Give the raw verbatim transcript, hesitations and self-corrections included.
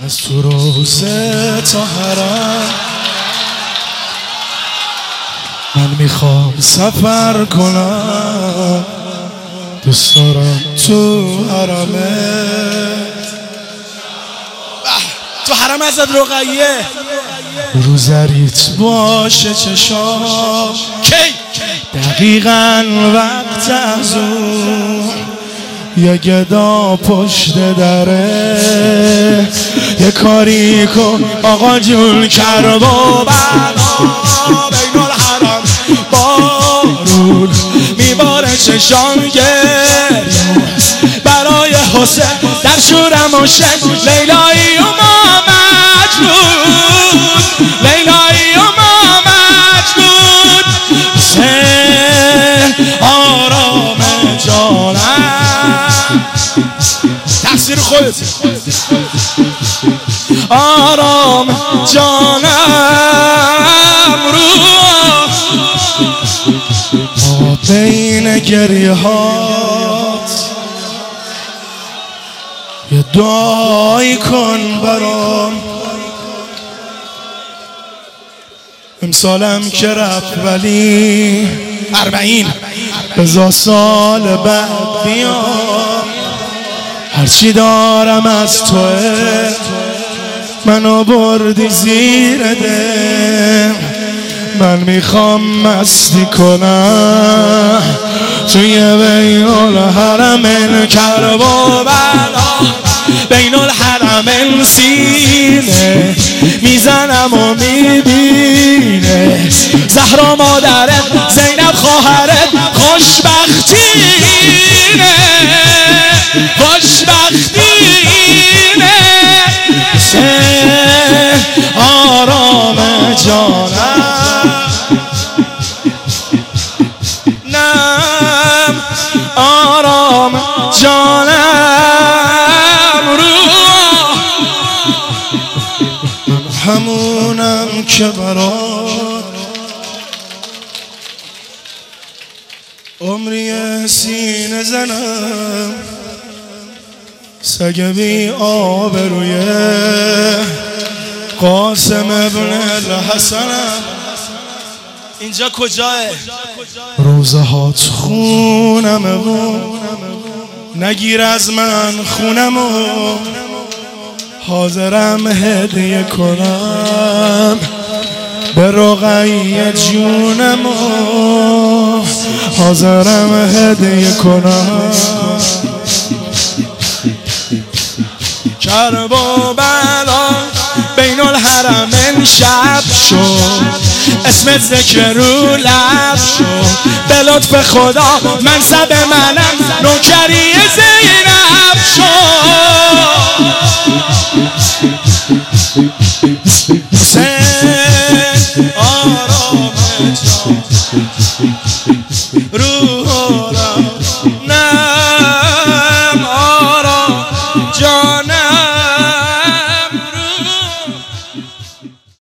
از تو روزه تا حرم من میخوام سفر کنم، دوست دارم تو حرمه. تو حرم حضرت رقیه رو زریت باشه چشام، دقیقاً وقت ازون یه گدا پشت دره، یه کاری کن آقا جون کرب و بلا بین الحرم بارون میباره چشام گریون برای حسین در شورم و شک لیلایی و ما مجنون، لیلایی و ما مجنون. حسین آرام جانم، تقصیر خودت، آرام جانم رو بین گریه هات یه دعایی کن برام. امسالم که رفت ولی اربعین بزا سال بعد بیام، هرچی دارم از توه منو بردی زیر دم. من میخوام مستی کنم توی بین الحرمین کرب و بلا بین الحرمین سینه میزنم و میبینه زهرا مادرت زینب خواهرت خوشبختینه خوشبختینه. آرام جانم نم، آرام جانم رو همونم که برات عمری سینه زنم، سگ بی آبرویه قاسم ابن الحسنم. اینجا کجاه؟ روزه هات خونمه و نگیر از من خونمو، حاضرم هدیه کنم به رقیه جونمو، حاضرم هدیه کنم. کرب و بلا بین الحرمین شب شد، اسمت ذکر رو لب شد، به لطف خدا منصب منم نوکری زینب شد.